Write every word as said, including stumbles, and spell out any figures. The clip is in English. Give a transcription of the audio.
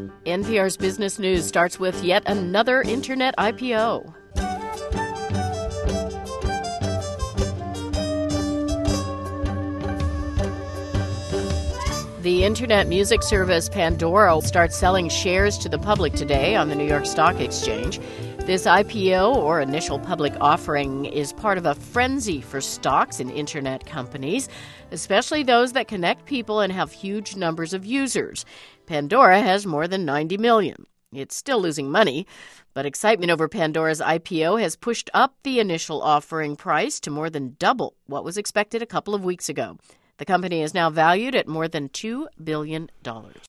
N P R's Business News starts with yet another internet I P O. The internet music service Pandora starts selling shares to the public today on the New York Stock Exchange. This I P O, or initial public offering, is part of a frenzy for stocks in internet companies, especially those that connect people and have huge numbers of users. Pandora has more than ninety million. It's still losing money, but excitement over Pandora's I P O has pushed up the initial offering price to more than double what was expected a couple of weeks ago. The company is now valued at more than two billion dollars.